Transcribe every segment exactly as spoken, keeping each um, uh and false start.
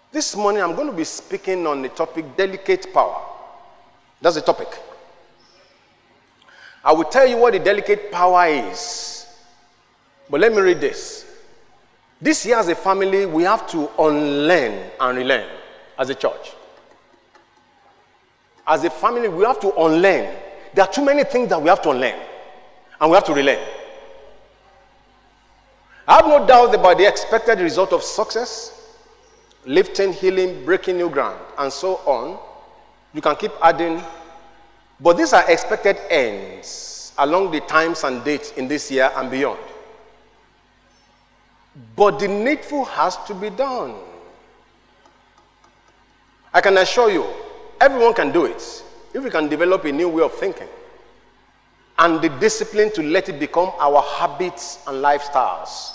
This morning I'm going to be speaking on the topic delicate power. That's the topic. I will tell you what the delicate power is. But let me read this. This year as a family, we have to unlearn and relearn as a church. As a family, we have to unlearn. There are too many things that we have to unlearn. And we have to relearn. I have no doubt about the expected result of success, lifting, healing, breaking new ground, and so on. You can keep adding. But these are expected ends along the times and dates in this year and beyond. But the needful has to be done. I can assure you, everyone can do it if we can develop a new way of thinking and the discipline to let it become our habits and lifestyles.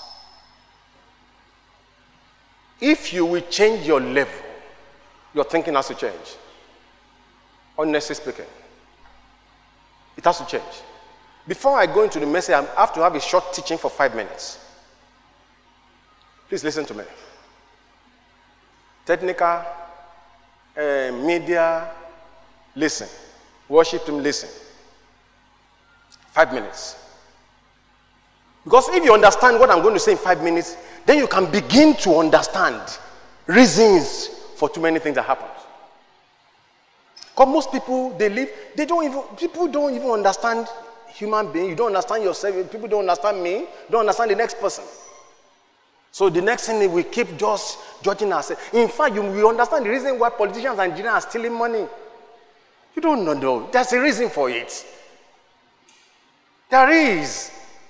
If you will change your level, your thinking has to change. Honestly speaking, it has to change. Before I go into the message, I have to have a short teaching for five minutes. Please listen to me. Technical, uh, media, listen. Worship team, listen. Five minutes. Because if you understand what I'm going to say in five minutes, then you can begin to understand reasons for too many things that happen. Because most people, they live, they don't even, people don't even understand human being. You don't understand yourself. People don't understand me. Don't understand the next person. So the next thing, we keep just judging ourselves. In fact, you will understand the reason why politicians and engineers are stealing money. You don't know. There's a reason for it. There is.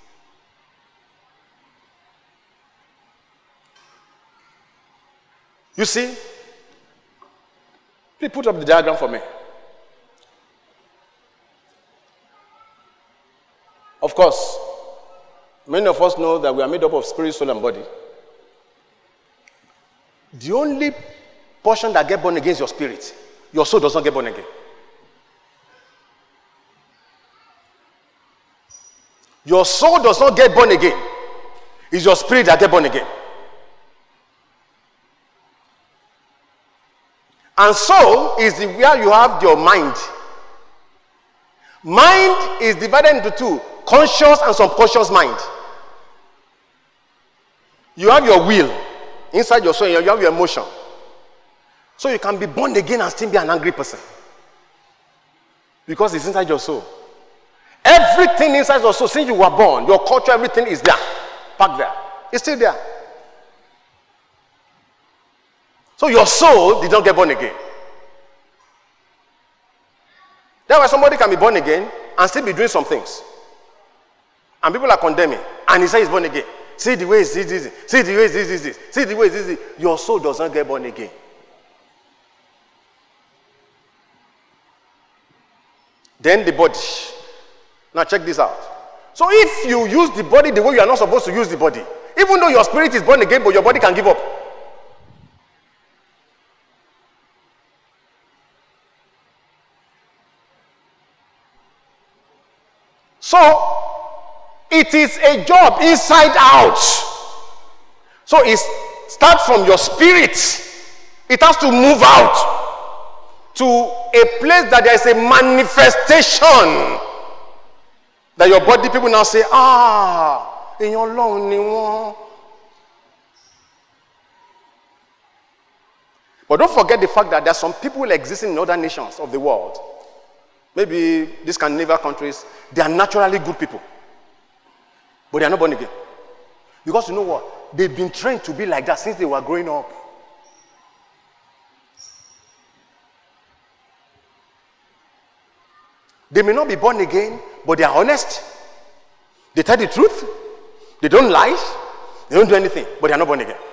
You see? Please put up the diagram for me. Of course, many of us know that we are made up of spirit, soul, and body. The only portion that gets born again is your spirit. Your soul does not get born again. Your soul does not get born again. It's your spirit that gets born again. And soul is the, where you have your mind. Mind is divided into two, conscious and subconscious mind. You have your will. Inside your soul, you have your emotion. So you can be born again and still be an angry person. Because it's inside your soul. Everything inside your soul, since you were born, your culture, everything is there. Packed there. It's still there. So your soul did not get born again. That's why somebody can be born again and still be doing some things. And people are condemning. And he says he's born again. See the way it's this, this, this. See the way it's this, this, this. See the way it's this, this. Your soul does not get born again. Then the body. Now check this out. So if you use the body the way you are not supposed to use the body, even though your spirit is born again, but your body can give up. So, it is a job inside out. So, it starts from your spirit. It has to move out to a place that there is a manifestation. That your body, people now say, ah, in your long ni won. But don't forget the fact that there are some people existing in other nations of the world. Maybe these Scandinavian countries, they are naturally good people. But they are not born again. Because you know what? They've been trained to be like that since they were growing up. They may not be born again, but they are honest. They tell the truth. They don't lie. They don't do anything, but they are not born again.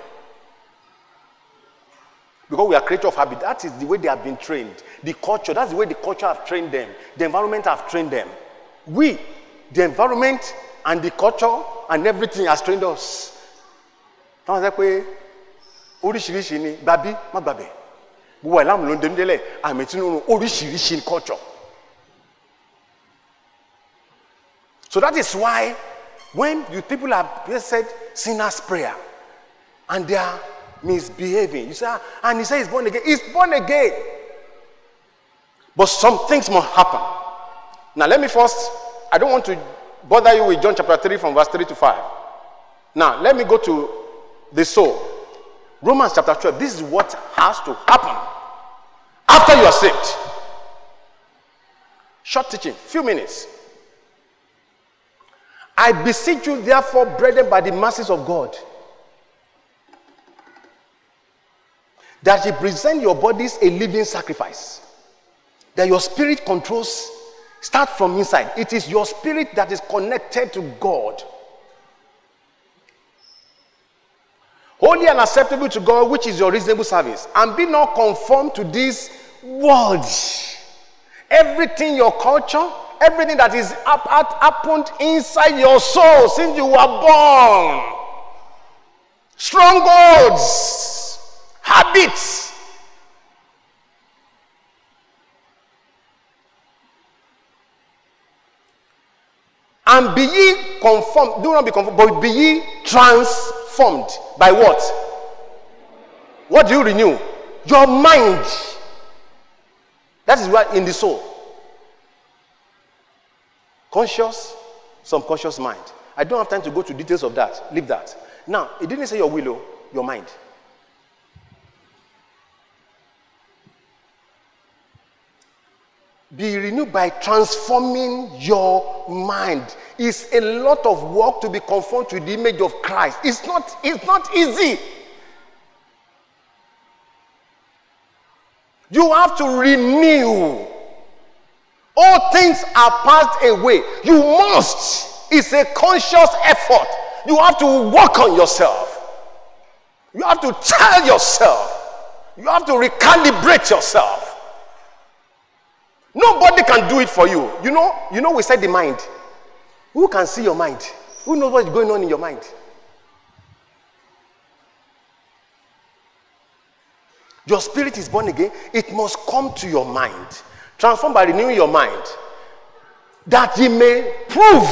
Because we are creatures of habit. That is the way they have been trained. The culture, that's the way the culture have trained them. The environment have trained them. We, the environment and the culture and everything has trained us. Táwọn sẹ́ pé oríṣiríṣi ni gbàbí má gbàbẹ̀. Gbogbo ẹ̀ láàmú ló ń dẹnu délẹ̀ àmì tí nínú oríṣiríṣi culture. So that is why when you people have said sinner's prayer and they are misbehaving. You say, ah, and he says he's born again. He's born again. But some things must happen. Now let me first, I don't want to bother you with John chapter three from verse three to five. Now let me go to the soul. Romans chapter twelve. This is what has to happen after you are saved. Short teaching, few minutes. I beseech you therefore, brethren, by the mercies of God, that you present your bodies a living sacrifice, that your spirit controls, start from inside. It is your spirit that is connected to God. Holy and acceptable to God, which is your reasonable service. And be not conformed to this world. Everything, your culture, everything that is up, up, happened inside your soul since you were born. Strongholds, habits. And be ye conformed, do not be conformed, but be ye transformed. By what? What do you renew? Your mind. That is what in the soul. Conscious, subconscious mind. I don't have time to go to details of that. Leave that. Now, it didn't say your will, your mind. Be renewed by transforming your mind. It's a lot of work to be conformed to the image of Christ. It's not, it's not easy. You have to renew. All things are passed away. You must. It's a conscious effort. You have to work on yourself. You have to tell yourself. You have to recalibrate yourself. Nobody can do it for you. You know, you know we said the mind. Who can see your mind? Who knows what is going on in your mind? Your spirit is born again. It must come to your mind. Transformed by renewing your mind. That ye may prove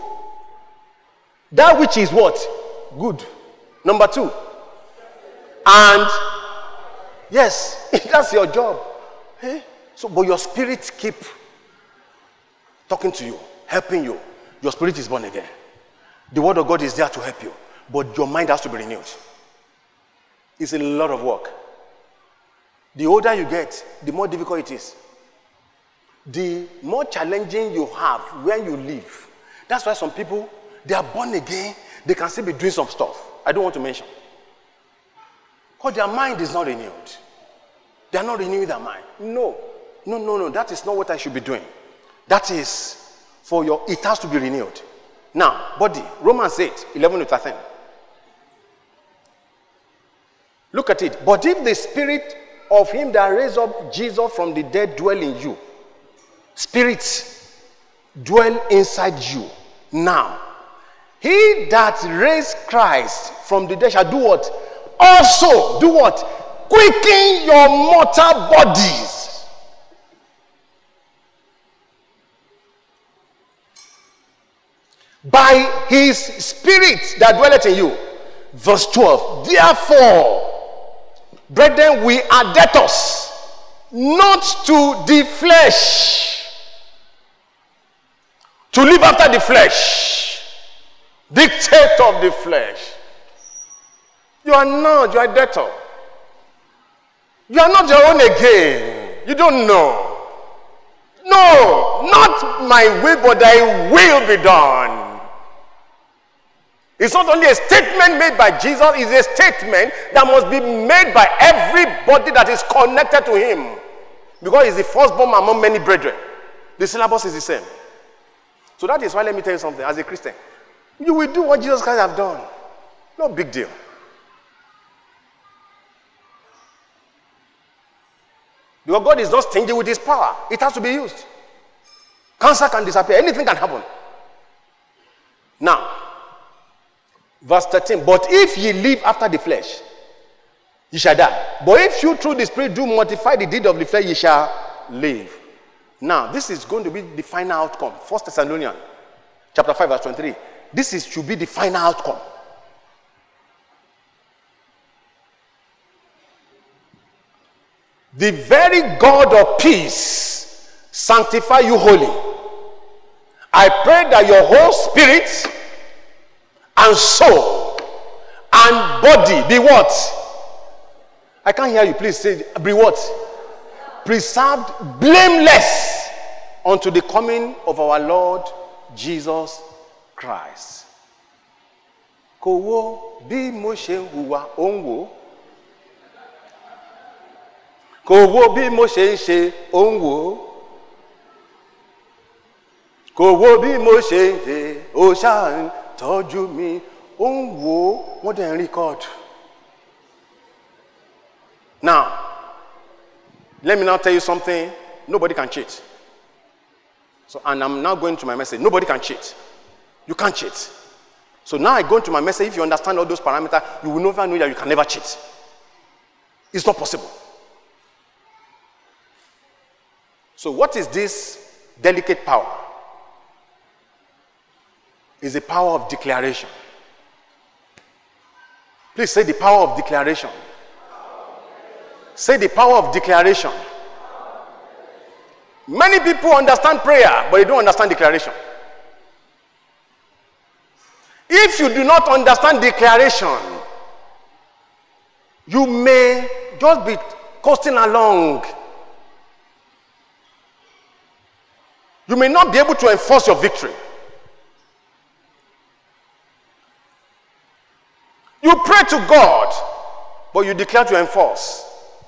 that which is what? Good. Number two. And yes, that's your job. Eh? So, but your spirit keep talking to you, helping you. Your spirit is born again. The word of God is there to help you. But your mind has to be renewed. It's a lot of work. The older you get, the more difficult it is. The more challenging you have when you live. That's why some people, they are born again, they can still be doing some stuff. I don't want to mention. Because their mind is not renewed. They are not renewing their mind. No. No, no, no. That is not what I should be doing. That is for your, it has to be renewed. Now, body, Romans eight, eleven to thirteen. Look at it. But if the spirit of him that raised up Jesus from the dead dwell in you, spirits dwell inside you. Now, he that raised Christ from the dead shall do what? Also do what? Quicken your mortal bodies. By his spirit that dwelleth in you. Verse twelve. Therefore, brethren, we are debtors, not to the flesh, to live after the flesh, dictate of the flesh. You are not, you are a debtor. You are not your own again. You don't know. No, not my will, but thy will be done. It's not only a statement made by Jesus, it's a statement that must be made by everybody that is connected to him. Because he's the firstborn among many brethren. The syllabus is the same. So that is why, let me tell you something, as a Christian, you will do what Jesus Christ have done. No big deal. Because God is not stingy with his power. It has to be used. Cancer can disappear. Anything can happen. Now, verse thirteen. But if ye live after the flesh, ye shall die. But if you through the Spirit do mortify the deed of the flesh, ye shall live. Now, this is going to be the final outcome. First Thessalonians chapter five, verse twenty-three. This is should be the final outcome. the very God of peace sanctify you wholly. I pray that your whole spirit and soul and body be what? I can't hear you. Please say, be what? Preserved blameless unto the coming of our Lord Jesus Christ. Kò wo bí mo ṣe hùwà ó ń wò. Kò wo bí mo ṣe ń ṣe ó ń wò. Kò wo bí mo ṣe ń ṣe ó ṣáà ń tọ́jú mi ó ń wò wọ́n dẹ̀ ń record. Now, let me now tell you something. Nobody can cheat. So, and I'm now going to my message. Nobody can cheat. You can't cheat. So now I go into my message. If you understand all those parameters, you will never know that you can never cheat. It's not possible. So what is this delicate power? It's the power of declaration. Please say the power of declaration. Say the power of declaration. Many people understand prayer, but they don't understand declaration. If you do not understand declaration, you may just be coasting along. You may not be able to enforce your victory. You pray to God, but you declare to enforce.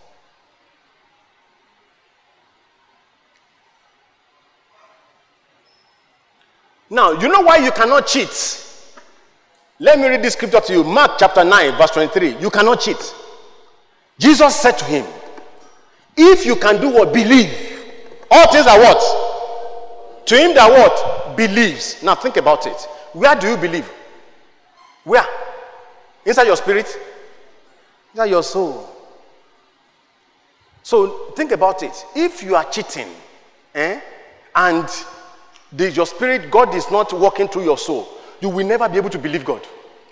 Now, you know why you cannot cheat? Let me read this scripture to you. Mark chapter nine, verse twenty-three. You cannot cheat. Jesus said to him, if you can do what? Believe. All things are what? To him that what? Believes. Now think about it. Where do you believe? Where? Inside your spirit? Inside your soul. So think about it. If you are cheating, eh, and the, your spirit, God is not working through your soul, you will never be able to believe God.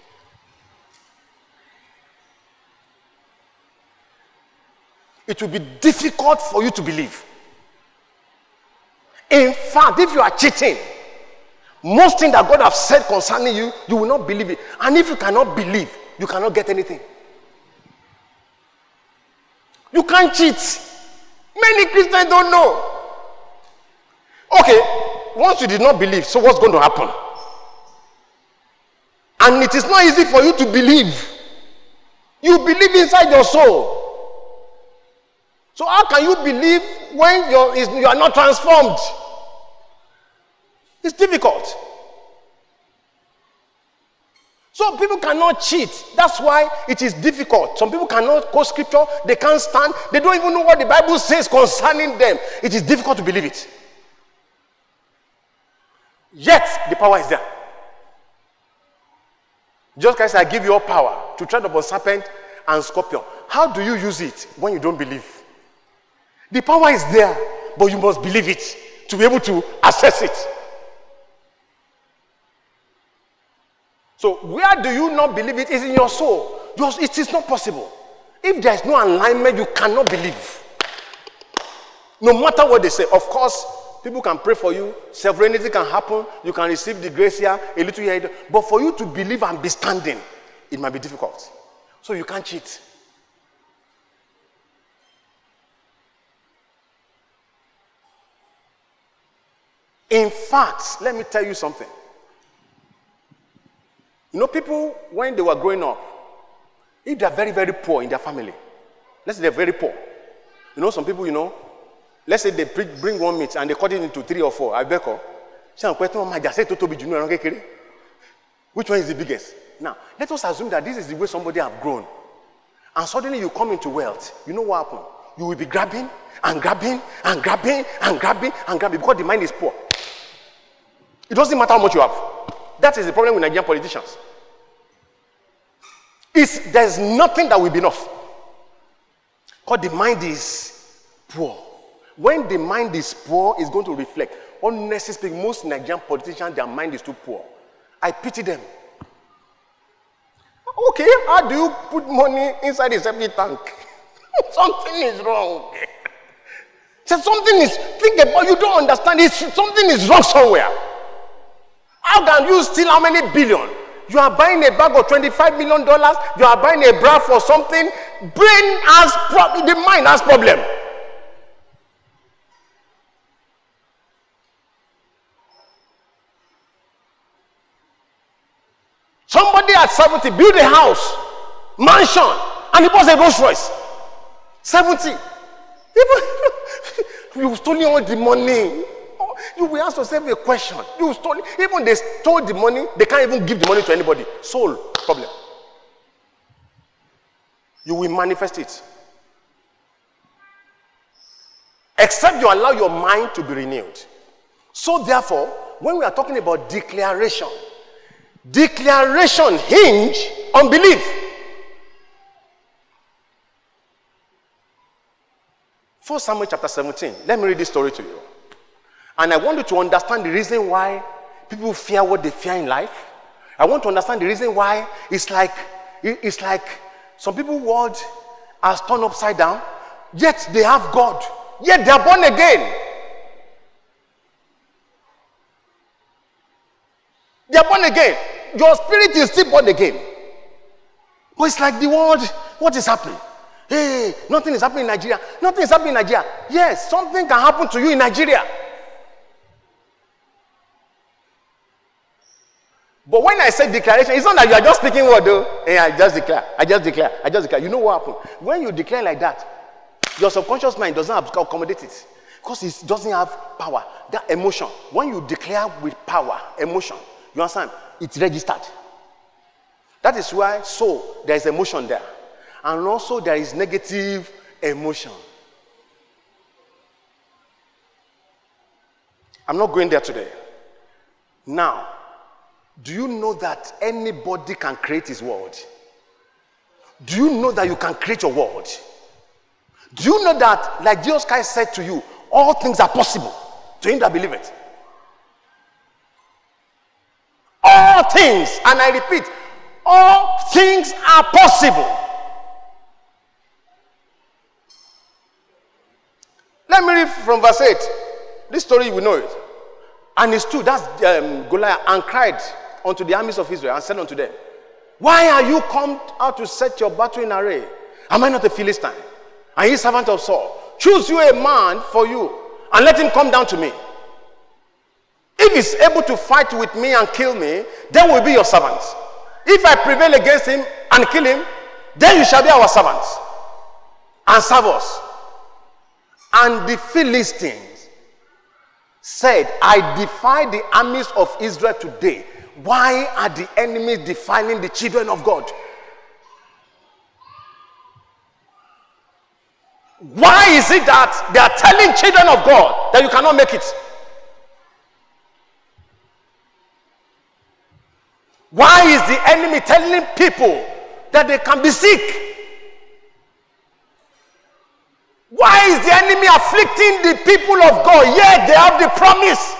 It will be difficult for you to believe. In fact, if you are cheating, most things that God has said concerning you, you will not believe it. And if you cannot believe, you cannot get anything. You can't cheat. Many Christians don't know. Okay, once you did not believe, so what's going to happen? And it is not easy for you to believe. You believe inside your soul. So how can you believe when you're, you are not transformed? It's difficult. So people cannot cheat. That's why it is difficult. Some people cannot quote scripture. They can't stand. They don't even know what the Bible says concerning them. It is difficult to believe it. Yet the power is there. Just as I give you all power to tread upon serpent and scorpion. How do you use it when you don't believe? The power is there, but you must believe it to be able to access it. So where do you not believe it? Is in your soul. Yours, it is not possible. If there is no alignment, you cannot believe. No matter what they say. Of course, people can pray for you. Sovereignty can happen. You can receive the grace here, a little here. But for you to believe and be standing, it might be difficult. So you can't cheat. In fact, let me tell you something. You know, people, when they were growing up, if they are very, very poor in their family, let's say they're very poor. You know, some people, you know, let's say they bring one meat and they cut it into three or four. I beg you. Which one is the biggest? Now, let us assume that this is the way somebody have grown. And suddenly you come into wealth. You know what happened? You will be grabbing and grabbing and grabbing and grabbing and grabbing because the mind is poor. It doesn't matter how much you have. That is the problem with Nigerian politicians. It's, there's nothing that will be enough. Because the mind is poor. When the mind is poor, it's going to reflect. Honestly speaking, most Nigerian politicians, their mind is too poor. I pity them. Okay, how do you put money inside a septic tank? Something is wrong. So something is, think about, you don't understand, it's, something is wrong somewhere. How can you steal how many billion? You are buying a bag of twenty-five million dollars, you are buying a bra for something, brain has problem, the mind has problem. Somebody at seventy built a house, mansion, and he bought a Rolls Royce. seventy. You stole all the money. You will ask yourself a question. You stole, even they stole the money, they can't even give the money to anybody. Soul problem. You will manifest it. Except you allow your mind to be renewed. So therefore, when we are talking about declaration, declaration hinge on belief. First Samuel chapter seventeen. Let me read this story to you. And I want you to understand the reason why people fear what they fear in life. I want to understand the reason why it's like it's like some people's world has turned upside down, yet they have God, yet they are born again. They are born again. Your spirit is still born again. But it's like the world, what is happening? Hey, nothing is happening in Nigeria. Nothing is happening in Nigeria. Yes, something can happen to you in Nigeria. But when I say declaration, it's not that you are just speaking word though. Hey, I just declare, I just declare, I just declare. You know what happened? When you declare like that, your subconscious mind doesn't have to accommodate it. Because it doesn't have power. That emotion, when you declare with power, emotion, you understand? It's registered. That is why, so, there is emotion there. And also there is negative emotion. I'm not going there today. Now, do you know that anybody can create his world? Do you know that you can create your world? Do you know that, like Jesus Christ said to you, all things are possible to him that believe it? All things, and I repeat, all things are possible. Let me read from verse eight. This story, you will know it. And he stood, that's um, Goliath, and cried unto the armies of Israel, and said unto them, why are you come out to set your battle in array? Am I not a Philistine? And ye servant of Saul? Choose you a man for you, and let him come down to me. If he's able to fight with me and kill me, then we'll be your servants. If I prevail against him and kill him, then you shall be our servants and serve us. And the Philistines said, I defy the armies of Israel today. Why are the enemies defiling the children of God? Why is it that they are telling children of God that you cannot make it? Why is the enemy telling people that they can be sick? Why is the enemy afflicting the people of God, yet they have the promise?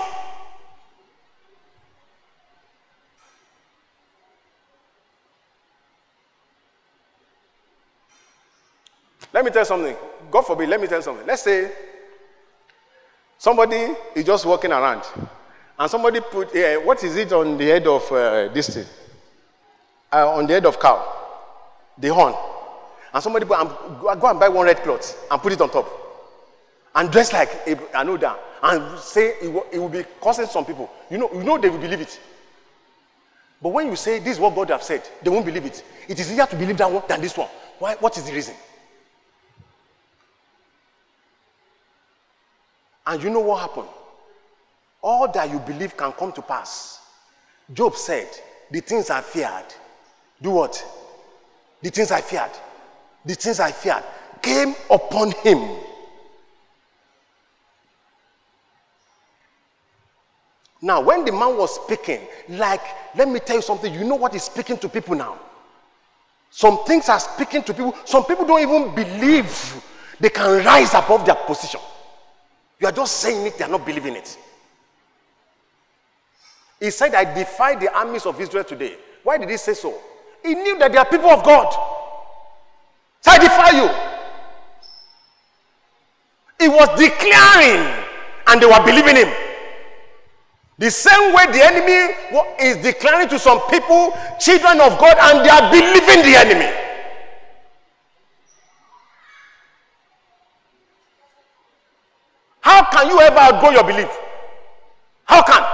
Let me tell you something. God forbid, let me tell you something. Let's say somebody is just walking around and somebody put, uh, what is it on the head of uh, this thing? Uh, on the head of cow, the horn. And somebody put, um, go and buy one red cloth and put it on top. And dress like another. And say it will, it will be causing some people. You know, you know they will believe it. But when you say this is what God has said, they won't believe it. It is easier to believe that one than this one. Why? What is the reason? And you know what happened? All that you believe can come to pass. Job said, the things I feared. Do what? The things I feared. The things I feared came upon him. Now, when the man was speaking, like, let me tell you something, you know what is speaking to people now? Some things are speaking to people. Some people don't even believe they can rise above their position. You are just saying it, they are not believing it. He said, I defy the armies of Israel today. Why did he say so? He knew that they are people of God. So I defy you. He was declaring, and they were believing him. The same way the enemy is declaring to some people, children of God, and they are believing the enemy. How can you ever outgrow your belief? How can?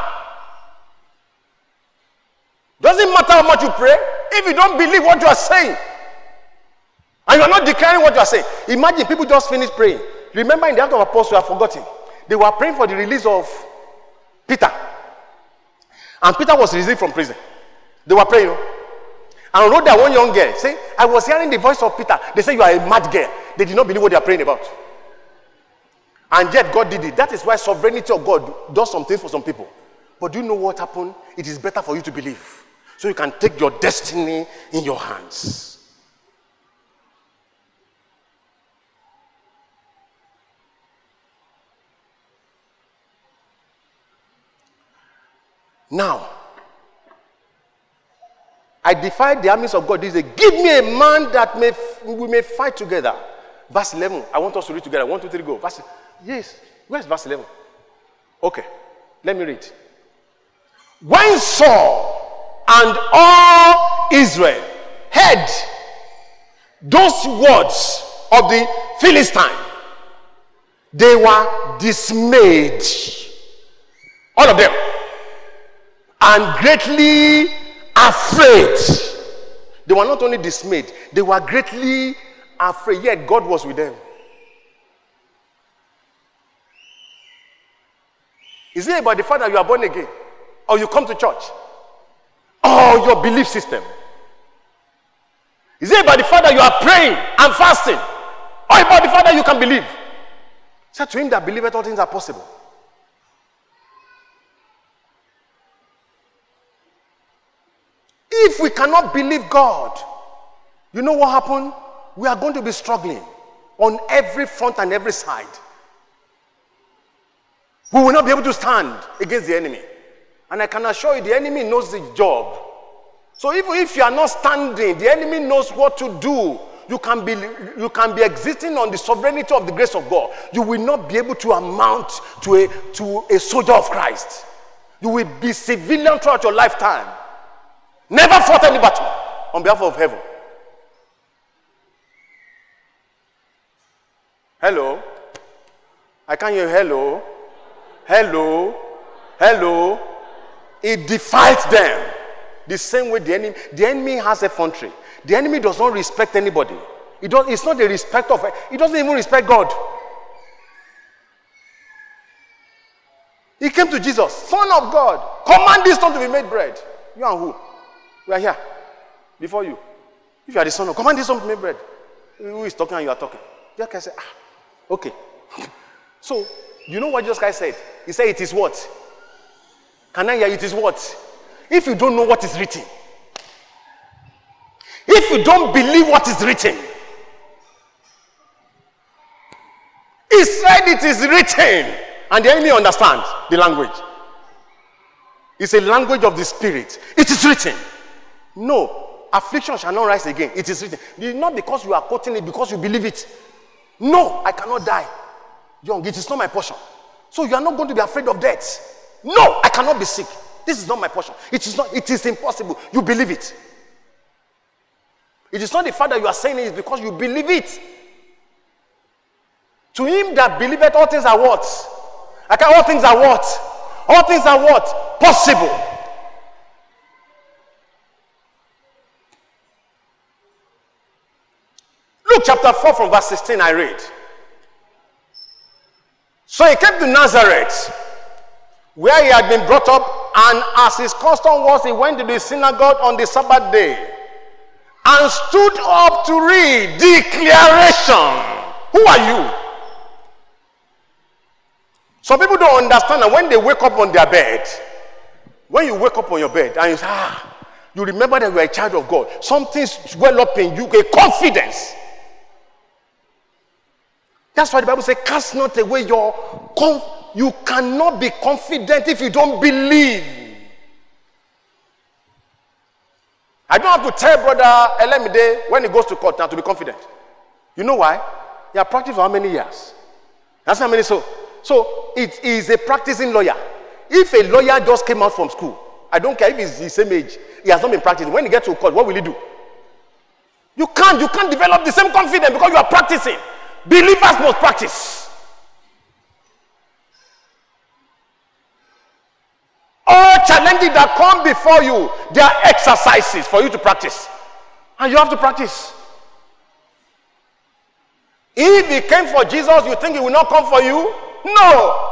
Doesn't matter how much you pray, if you don't believe what you are saying, and you are not declaring what you are saying. Imagine people just finished praying. Remember in the Acts of Apostles, you have forgotten. They were praying for the release of Peter. And Peter was released from prison. They were praying. And wrote that one young girl, say, I was hearing the voice of Peter. They say you are a mad girl. They did not believe what they are praying about. And yet God did it. That is why sovereignty of God does some things for some people. But do you know what happened? It is better for you to believe, so you can take your destiny in your hands. Now, I defy the armies of God. This is, give me a man that may we may fight together. Verse eleven. I want us to read together. One, two, three, go. Verse, yes. Where's verse eleven? Okay. Let me read. When Saul and all Israel heard those words of the Philistine, they were dismayed. All of them. And greatly afraid. They were not only dismayed, they were greatly afraid. Yet God was with them. Is it about the fact that you are born again? Or you come to church? Or your belief system? Is it about the fact that you are praying and fasting? Or about the fact that you can believe? Say to him that believeth all things are possible. If we cannot believe God, you know what happened? We are going to be struggling on every front and every side. We will not be able to stand against the enemy. And I can assure you, the enemy knows the job. So even if you are not standing, the enemy knows what to do. You can be, you can be existing on the sovereignty of the grace of God. You will not be able to amount to a, to a soldier of Christ. You will be civilian throughout your lifetime. Never fought any battle on behalf of heaven. Hello? I can't hear you. Hello? Hello? Hello? It defies them. The same way the enemy, the enemy has effrontery. The enemy does not respect anybody. It does, it's not the respect of, he doesn't even respect God. He came to Jesus, Son of God, command this stone to be made bread. You and who? We are here before you. If you are the son of, command this stone to be made bread. Who is talking and you are talking? Jesus Christ said, ah, okay. So, you know what Jesus Christ said? He said, it is what? Can I hear? It is what? If you don't know what is written, if you don't believe what is written, he said it is written, and the enemy understands the language. It's a language of the spirit. It is written. No, affliction shall not rise again. It is written. It is not because you are quoting it, because you believe it. No, I cannot die young. It is not my portion. So you are not going to be afraid of death. No, I cannot be sick. This is not my portion. It is not. It is impossible. You believe it. It is not the fact that you are saying it, it's because you believe it. To him that believeth, all things are what? Okay, all things are what? All things are what? Possible. Luke chapter four from verse sixteen, I read. So he came to Nazareth, where he had been brought up, and as his custom was, he went to the synagogue on the Sabbath day, and stood up to read declaration. Who are you? Some people don't understand that when they wake up on their bed, when you wake up on your bed and you say, ah, you remember that you are a child of God, something's well up in you, a confidence. That's why the Bible says, cast not away your conf- you cannot be confident if you don't believe. I don't have to tell brother Elemide when he goes to court now to be confident. You know why? He has practiced for how many years? That's how many so. So it is a practicing lawyer. If a lawyer just came out from school, I don't care if he's the same age, he has not been practicing. When he gets to court, what will he do? You can't, you can't develop the same confidence because you are practicing. Believers must practice. All challenges that come before you, they are exercises for you to practice. And you have to practice. If he came for Jesus, you think he will not come for you? No.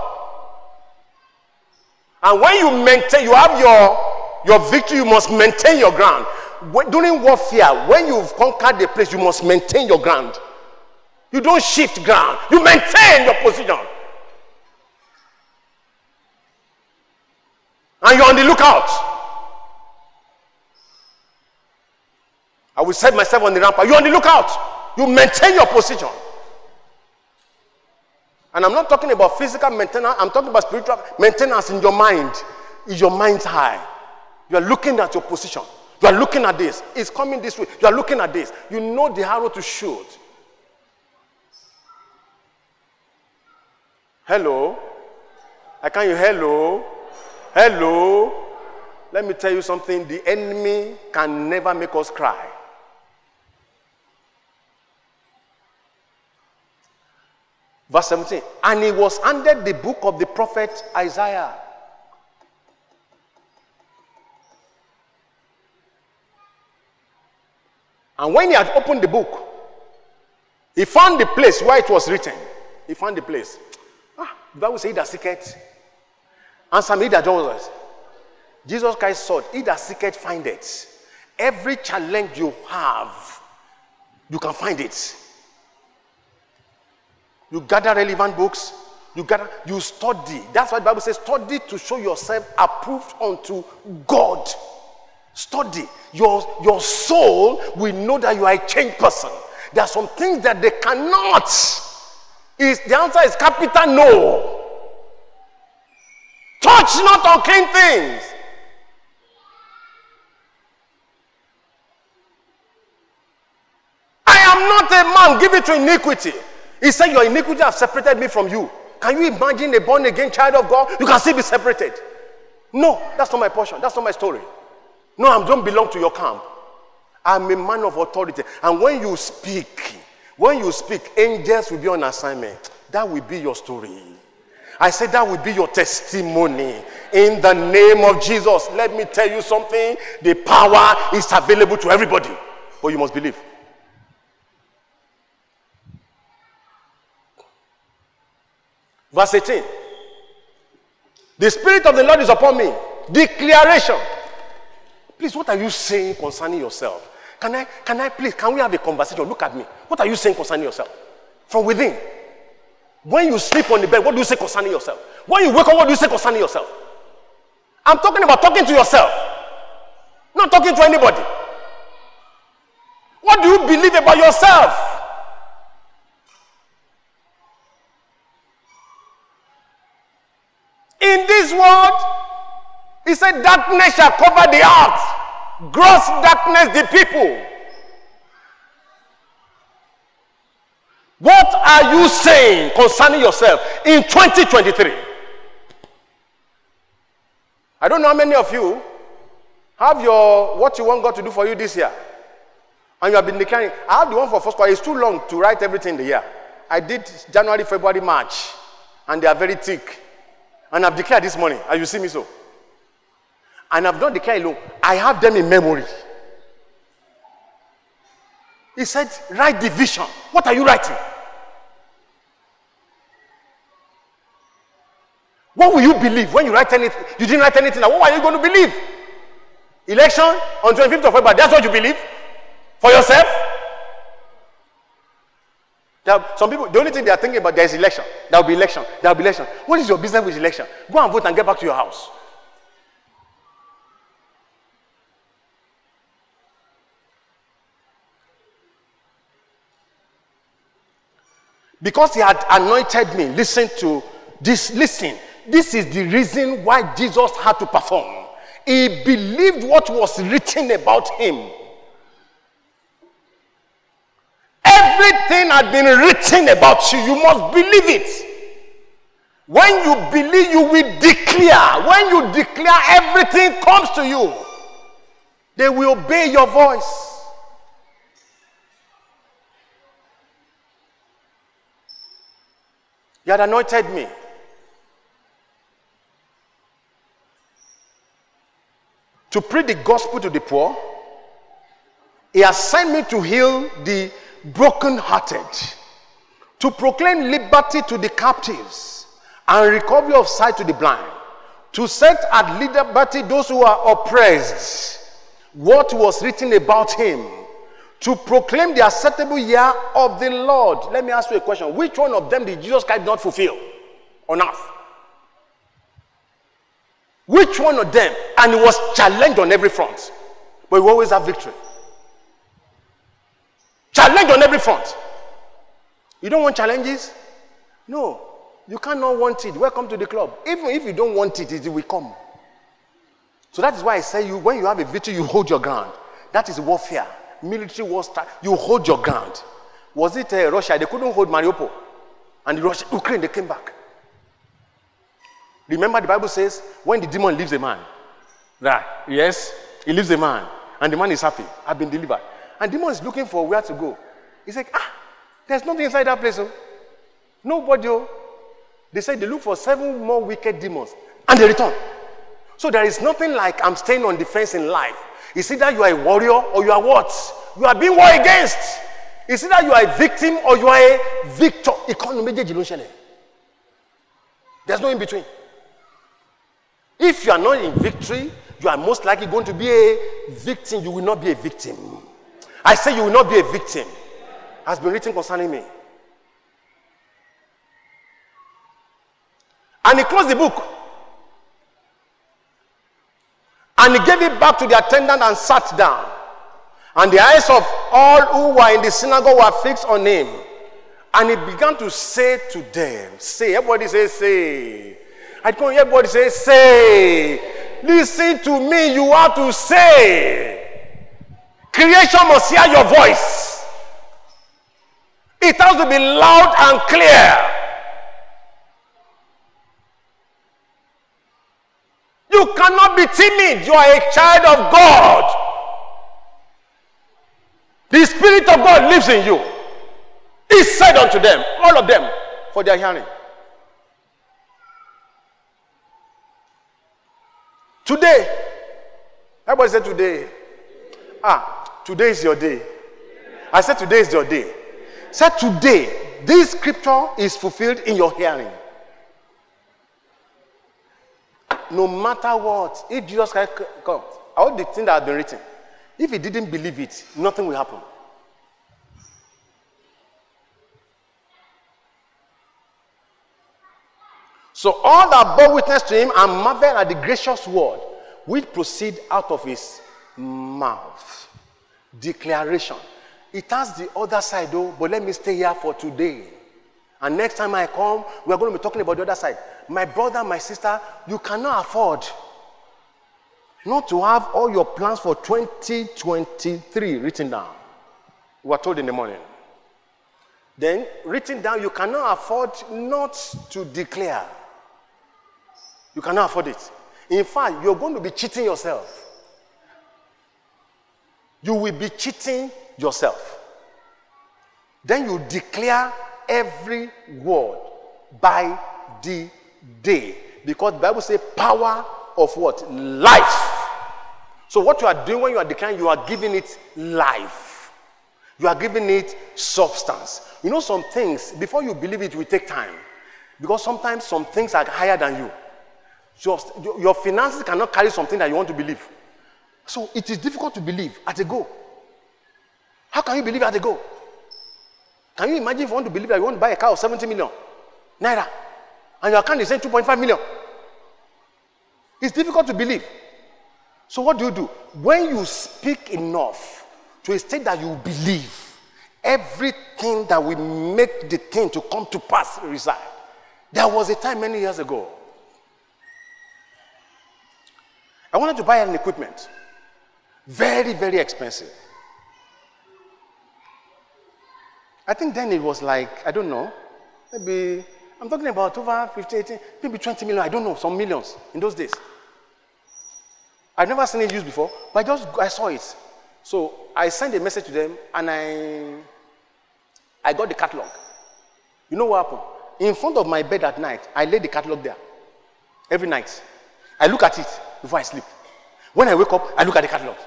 And when you maintain, you have your, your victory, you must maintain your ground. When, during warfare, when you've conquered the place, you must maintain your ground. You don't shift ground. You maintain your position. And you're on the lookout. I will set myself on the rampart. You're on the lookout. You maintain your position. And I'm not talking about physical maintenance. I'm talking about spiritual maintenance in your mind. Is your mind high? You are looking at your position. You are looking at this. It's coming this way. You are looking at this. You know the arrow to shoot. Hello? I can't hear hello? Hello? Let me tell you something. The enemy can never make us cry. Verse seventeen. And he was handed the book of the prophet Isaiah. And when he had opened the book, he found the place where it was written. He found the place. Ah, the Bible says, he that seeketh, answer me, he that does. Jesus Christ said, he that seeketh, find it. Every challenge you have, you can find it. You gather relevant books, you gather, you study. That's why the Bible says, study to show yourself approved unto God. Study. Your, your soul will know that you are a changed person. There are some things that they cannot. Is the answer is capital no. Touch not unclean things. I am not a man given to iniquity. He said, your iniquity has separated me from you. Can you imagine a born again child of God? You can still be separated. No, that's not my portion. That's not my story. No, I don't belong to your camp. I'm a man of authority. And when you speak, when you speak, angels will be on assignment. That will be your story. I said that will be your testimony. In the name of Jesus, let me tell you something. The power is available to everybody. But you must believe. Verse eighteen. The Spirit of the Lord is upon me. Declaration. Please, what are you saying concerning yourself? Can I, can I please, can we have a conversation? Look at me. What are you saying concerning yourself? From within. When you sleep on the bed, what do you say concerning yourself? When you wake up, what do you say concerning yourself? I'm talking about talking to yourself. Not talking to anybody. What do you believe about yourself? In this world, he said, darkness shall cover the earth. Gross darkness the people. What are you saying concerning yourself in twenty twenty-three? I don't know how many of you have your what you want God to do for you this year. And you have been declaring. I have the one for first quarter. It's too long to write everything in the year. I did January, February, March. And they are very thick. And I've declared this morning, as you see me so. And I've not declared alone. I have them in memory. He said, write the vision. What are you writing? What will you believe when you write anything? You didn't write anything. What are you going to believe? Election on twenty-fifth of February. That's what you believe? For yourself? There are some people, the only thing they are thinking about, there is election. There will be election. There will be election. What is your business with election? Go and vote and get back to your house. Because he had anointed me, listen to this, listen. This is the reason why Jesus had to perform. He believed what was written about him. Everything had been written about you. You must believe it. When you believe, you will declare. When you declare, everything comes to you. They will obey your voice. You had anointed me to preach the gospel to the poor. He has sent me to heal the brokenhearted, to proclaim liberty to the captives and recovery of sight to the blind, to set at liberty those who are oppressed. What was written about him, to proclaim the acceptable year of the Lord. Let me ask you a question. Which one of them did Jesus Christ not fulfill on earth? Which one of them? And he was challenged on every front. But he always have victory. Challenge on every front. You don't want challenges? No. You cannot want it. Welcome to the club. Even if you don't want it, it will come. So that is why I say you, when you have a victory, you hold your ground. That is warfare. Military war start. You hold your ground. Was it uh, Russia? They couldn't hold Mariupol. And the Russia, Ukraine, they came back. Remember the Bible says, when the demon leaves a man, right? Yes, he leaves a man. And the man is happy. I've been delivered. And the demon is looking for where to go. He's like, ah, there's nothing inside that place. Oh. Nobody. Oh. They said they look for seven more wicked demons. And they return. So there is nothing like I'm staying on defense in life. It's either you are a warrior or you are what? You are being war against. It's either you are a victim or you are a victor. There's no in between. If you are not in victory, you are most likely going to be a victim. You will not be a victim. I say you will not be a victim. Has been written concerning me. And he closed the book. And he gave it back to the attendant and sat down. And the eyes of all who were in the synagogue were fixed on him. And he began to say to them, say, everybody say, say. I can't hear everybody say, say. Listen to me, you have to say. Creation must hear your voice. It has to be loud and clear. You cannot be timid. You are a child of God. The Spirit of God lives in you. He said unto them, all of them, for their hearing. Today, everybody said today. Ah, today is your day. I said today is your day. Said today, this scripture is fulfilled in your hearing. No matter what, if Jesus Christ comes, all the things that have been written, if he didn't believe it, nothing will happen. So all that bore witness to him and marveled at the gracious word which proceed out of his mouth. Declaration. It has the other side though, but let me stay here for today. And next time I come, we are going to be talking about the other side. My brother, my sister, you cannot afford not to have all your plans for twenty twenty-three written down. We were told in the morning. Then, written down, you cannot afford not to declare. You cannot afford it. In fact, you're going to be cheating yourself. You will be cheating yourself. Then you declare every word by the day. Because the Bible says power of what? Life. So what you are doing when you are declaring, you are giving it life. You are giving it substance. You know some things, before you believe it, will take time. Because sometimes some things are higher than you. So your finances cannot carry something that you want to believe. So it is difficult to believe at a go. How can you believe at a go? Can you imagine if you want to believe that you want to buy a car of seventy million naira and your account is saying two point five million? It's difficult to believe. So what do you do? When you speak enough to a state that you believe, everything that will make the thing to come to pass reside. There was a time many years ago, I wanted to buy an equipment. Very, very expensive. I think then it was like, I don't know, maybe I'm talking about over fifty, eighteen, maybe twenty million. I don't know, some millions in those days. I've never seen it used before, but I just I saw it. So I sent a message to them, and I I got the catalog. You know what happened? In front of my bed at night, I laid the catalog there. Every night. I look at it before I sleep. When I wake up, I look at the catalog.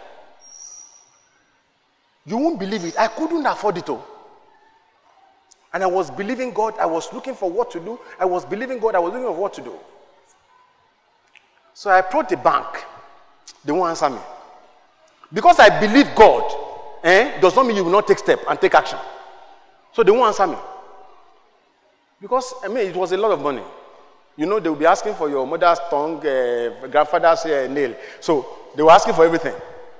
You won't believe it. I couldn't afford it all. And I was believing God. I was looking for what to do. I was believing God. I was looking for what to do. So I approached the bank. They won't answer me. Because I believe God, eh, does not mean you will not take step and take action. So they won't answer me. Because, I mean, it was a lot of money. You know, they will be asking for your mother's tongue, uh, grandfather's uh, nail. So they were asking for everything.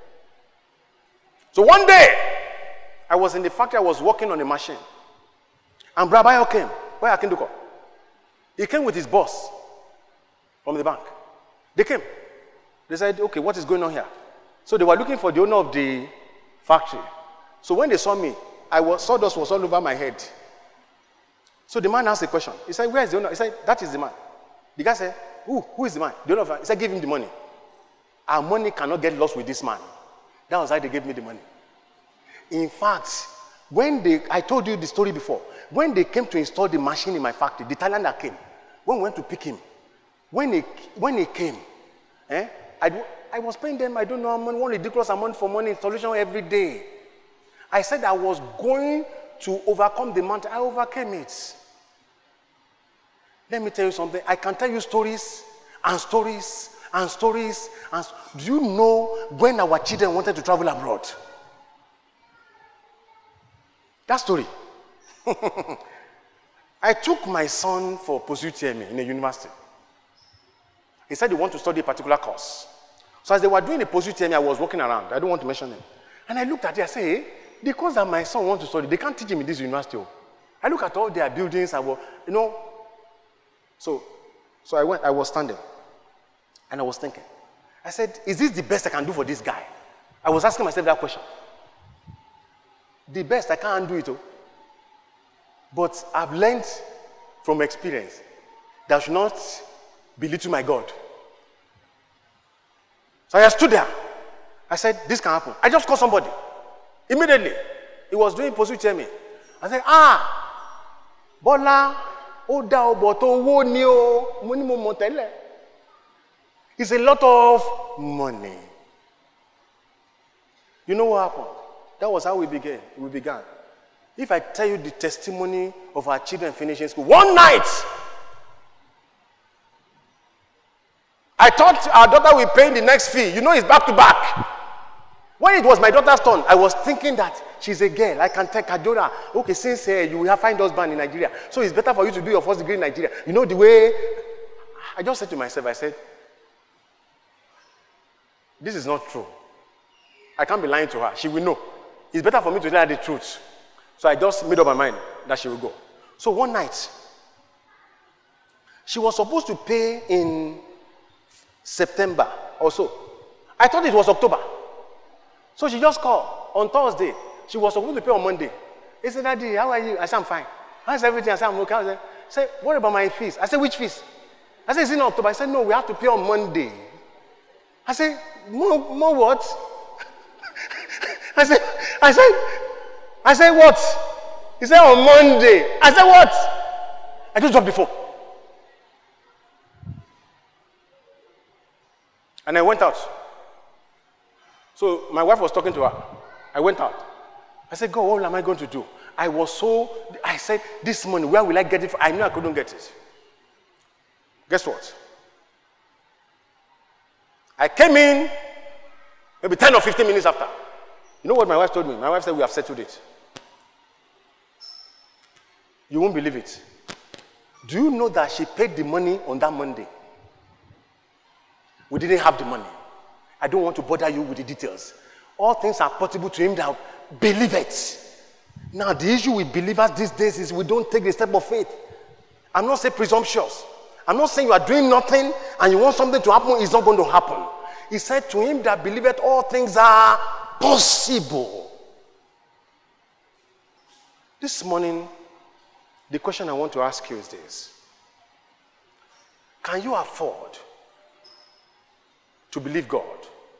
So one day, I was in the factory. I was working on a machine. And Brabayo came. Where Akinduko? He came with his boss from the bank. They came. They said, okay, what is going on here? So they were looking for the owner of the factory. So when they saw me, I was, sawdust was all over my head. So the man asked a question. He said, where is the owner? He said, that is the man. The guy said, who? Who is the man? The owner of the factory. He said, give him the money. Our money cannot get lost with this man. That was how they gave me the money. In fact, when they, I told you the story before, when they came to install the machine in my factory, the Thailander that came, when we went to pick him, when he, when he came, eh, I, I was paying them, I don't know how much, one ridiculous amount for money installation every day. I said I was going to overcome the mountain. I overcame it. Let me tell you something. I can tell you stories and stories and stories. And do you know when our children wanted to travel abroad? That story. I took my son for pursuit T M A in a university. He said he wanted to study a particular course. So as they were doing the pursuit T M A, I was walking around. I don't want to mention him. And I looked at it, I said, hey, the course that my son wants to study, they can't teach him in this university. I look at all their buildings, I was, you know. So, so I went, I was standing. And I was thinking. I said, is this the best I can do for this guy? I was asking myself that question. The best, I can't do it. Oh. But I've learned from experience that I should not belittle my God. So I stood there. I said, this can happen. I just called somebody. Immediately. He was doing pursuit T M A. I said, ah, Bola, Oda Oboto, wo ni o, money mo motele. It's a lot of money. You know what happened? That was how we began. We began. If I tell you the testimony of our children finishing school, one night, I thought our daughter will pay the next fee. You know, it's back to back. When it was my daughter's turn, I was thinking that she's a girl. I can tell Kadora, okay, since uh, you will have find husband in Nigeria, so it's better for you to do your first degree in Nigeria. You know the way, I just said to myself, I said, this is not true. I can't be lying to her. She will know. It's better for me to tell her the truth. So I just made up my mind that she will go. So one night, she was supposed to pay in September or so. I thought it was October. So she just called on Thursday. She was supposed to pay on Monday. He said, Daddy, how are you? I said, I'm fine. How's everything? I said, I'm okay. I said, what about my fees? I said, which fees? I said, is it in October? I said, no, we have to pay on Monday. I said, more, more what? I said, I said, I said, what? He said, on Monday. I said, what? I just dropped the phone. And I went out. So my wife was talking to her. I went out. I said, God, what am I going to do? I was so, I said, this money, where will I get it from? I knew I couldn't get it. Guess what? I came in maybe ten or fifteen minutes after. You know what my wife told me? My wife said, we have settled it. You won't believe it. Do you know that she paid the money on that Monday? We didn't have the money. I don't want to bother you with the details. All things are possible to him that believe it. Now, the issue with believers these days is we don't take the step of faith. I'm not saying presumptuous. I'm not saying you are doing nothing and you want something to happen. It's not going to happen. He said, to him that believeth, all things are possible. This morning, the question I want to ask you is this. Can you afford to believe God?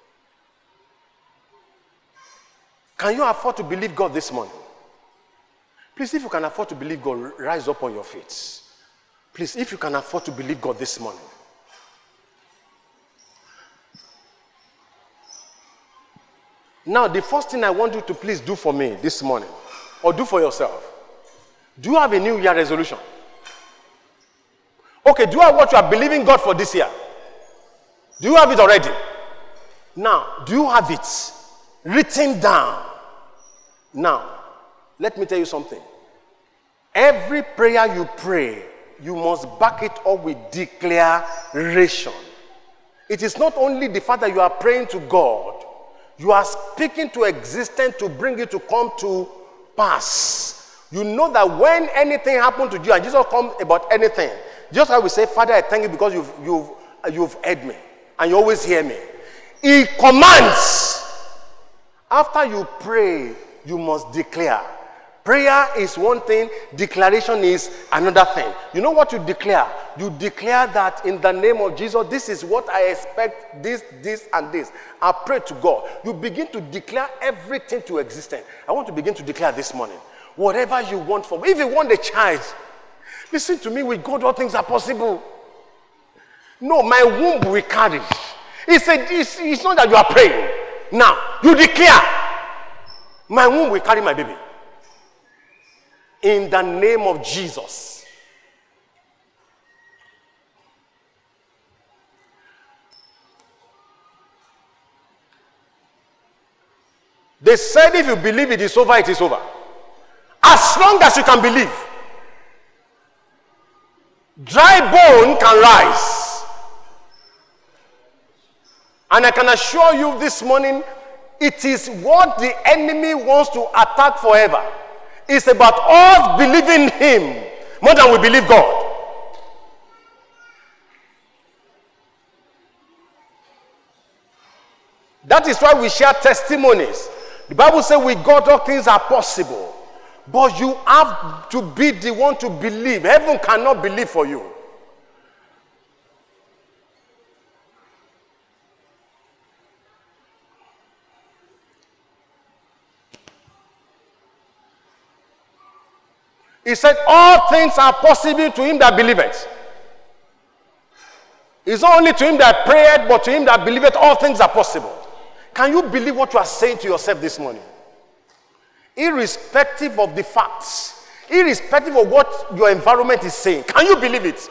Can you afford to believe God this morning? Please, if you can afford to believe God, rise up on your feet. Please, if you can afford to believe God this morning. Now, the first thing I want you to please do for me this morning, or do for yourself, do you have a new year resolution? Okay, do you have what you are believing God for this year? Do you have it already? Now, do you have it written down? Now, let me tell you something. Every prayer you pray, you must back it up with declaration. It is not only the fact that you are praying to God, you are speaking to existence to bring it to come to pass. You know that when anything happened to you, and Jesus comes about anything, just like we say, Father, I thank you because you've, you've, you've heard me, and you always hear me. He commands. After you pray, you must declare. Prayer is one thing, declaration is another thing. You know what you declare? You declare that in the name of Jesus, this is what I expect, this, this, and this. I pray to God. You begin to declare everything to existence. I want to begin to declare this morning. Whatever you want for me. If you want a child, listen to me, with God all things are possible. No, my womb will carry. It's, a, it's, it's not that you are praying. Now, you declare, my womb will carry my baby. In the name of Jesus. They said if you believe it is over, it is over. As long as you can believe, dry bone can rise. And I can assure you this morning, it is what the enemy wants to attack forever. It's about us believing him more than we believe God. That is why we share testimonies. The Bible says with God all things are possible. But you have to be the one to believe. Heaven cannot believe for you. He said, all things are possible to him that believeth. It's not only to him that prayeth, but to him that believeth, all things are possible. Can you believe what you are saying to yourself this morning? Irrespective of the facts, irrespective of what your environment is saying, can you believe it?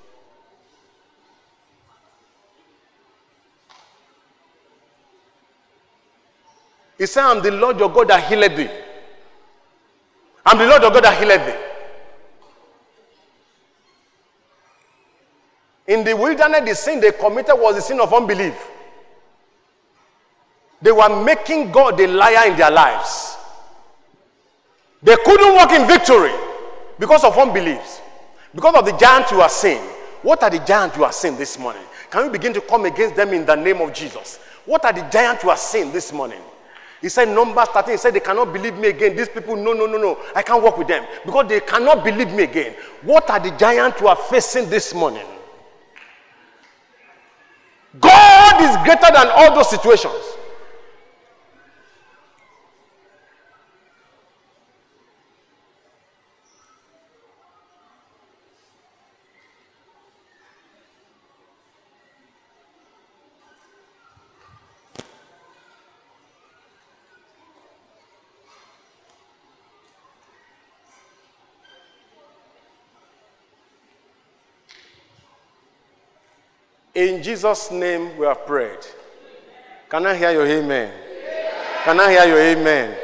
He said, I'm the Lord your God that healeth thee. I'm the Lord your God that healeth thee. In the wilderness, the sin they committed was the sin of unbelief. They were making God a liar in their lives. They couldn't walk in victory because of unbelief. Because of the giants you are seeing. What are the giants you are seeing this morning? Can you begin to come against them in the name of Jesus? What are the giants you are seeing this morning? He said, Numbers thirteen, he said, they cannot believe me again. These people, no, no, no, no. I can't work with them. Because they cannot believe me again. What are the giants you are facing this morning? God is greater than all those situations. In Jesus' name we have prayed. Can I hear your amen? Can I hear your amen?